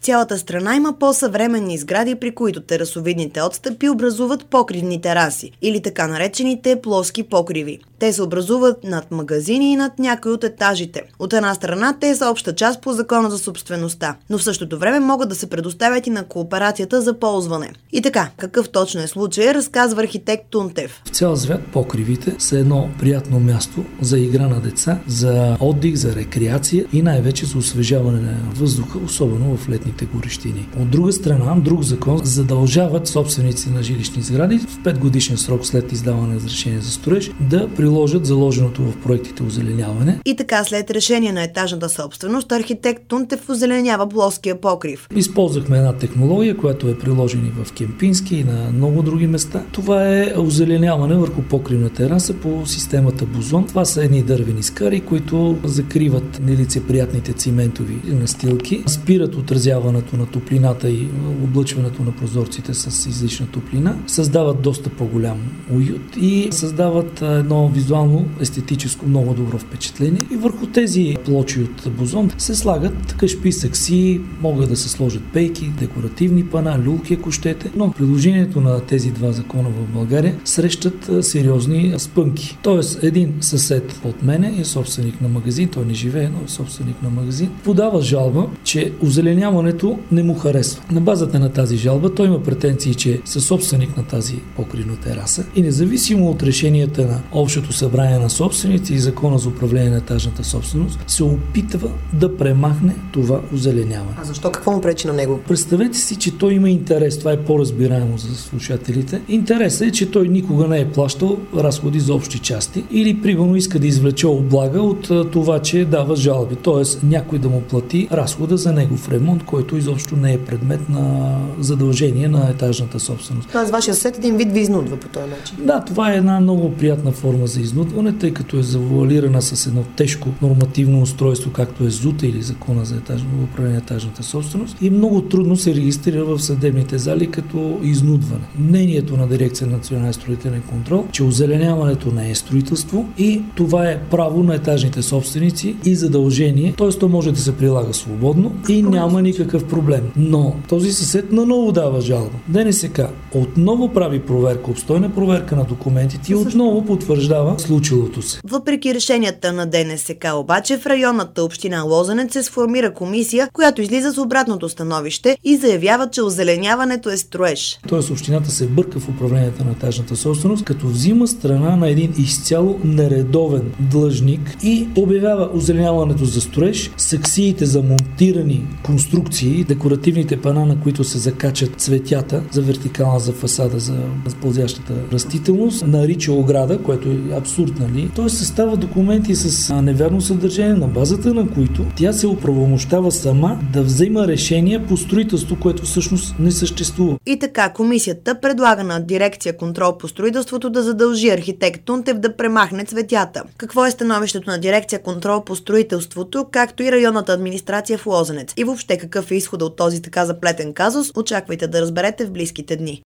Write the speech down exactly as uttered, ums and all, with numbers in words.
цялата страна има по-съвременни сгради, при които терасовидните отстъпи образуват покривни тераси или така наречените плоски покриви. Те се образуват над магазини и над някои от етажите. От една страна те са обща част по Закона за собствеността, но в същото време могат да се предоставят и на кооперацията за ползване. И така, какъв точно е случай, разказва архитект Тунтев. В цял свят покривите са едно приятно място за игра на деца, за отдих, за рекреация и най-вече за освежаване на въздуха, особено в летните горещини. От друга страна, друг закон задължават собственици на жилищни сгради в петгодишен срок след издаване на разрешение за строеж да приложат заложеното в проектите озеленяване. И така, след решение на етажната собственост, архитект Тунтев озеленява плоския покрив. Използвахме една технология, която е приложена в Кемпински и на много други места. Това е озеленяване върху покривна тераса по системата Бозон. Това са едни дървени скари, които закриват нелицеприятните циментови настилки, спират отразяването на топлината и облъчването на прозорците с излишна топлина, създават доста по-голям уют и създават едно визуално, естетическо много добро впечатление. И върху тези плочи от Бозон се слагат кашпи, сакси, могат да се сложат пейки, декоративни пана, люлки, ако щете, но приложението на тези два закона в България срещат сериозни спънки. Тоест, един съсед от мене е собственик на магазин, той не живее, но е собственик на магазин, подава жалба, че озеленяването не му харесва. На базата на тази жалба той има претенции, че е собственик на тази покривна тераса и независимо от решенията на Общото събрание на собственици и Закона за управление на етажната собственост, се опитва да премахне това озеленяване. А защо? Какво му пречи на него? Представете си, че той има интерес. Това е по-разбираемо за слушателите. Интересът е, че той никога не е плащал разходи за общи части или примерно иска да извлече облага от това, че дава жалби. Тоест някой да му плати разхода за негов ремонт, който изобщо не е предмет на задължение на етажната собственост. Тоест вашия съсед един вид ви изнудва по този начин. Да, това е една много приятна форма за изнудване, тъй като е завуалирана с едно тежко нормативно устройство, както е ЗУТ или Закона за етажно управление на етажната собственост и много трудно се регистрира в съдебните зали като изнудване. Мнението на дирекция на национален строителен контрол, че озеленяването не е строителство и това е право на етажните собственици и задължение, т.е. то може да се прилага свободно и няма никакъв проблем. Но този съсед наново дава жалба. ДНСК отново прави проверка, обстойна проверка на документите и отново потвърждава случилото се. Въпреки решенията на ДНСК обаче, в районната община Лозенец се сформира комисия, която излиза с обратното становище и заявява, че озеленяването е строеж. Тоест общината се бърка в управлението на етажната собственост, като взима страна на един изцяло нередовен длъжник и обявява озеленяването за строеж, саксиите за монтирани конструкции, декоративните пана, на които се закачат цветята за вертикална, за фасада, за пълзящата растителност, нарича ограда, което е абсурд, нали? Тоест състава документи с невярно съдържание, на базата на които тя се оправомощава сама да взема решение по строителство, което всъщност не съществува. И така комисията предлага на дирекция контрол по строителството да задължи архитект Тунтев да премахне цветята. Какво е становището на дирекция контрол по строителството, както и районната администрация в Лозенец? И въобще какъв е изходът от този така заплетен казус, очаквайте да разберете в близките дни.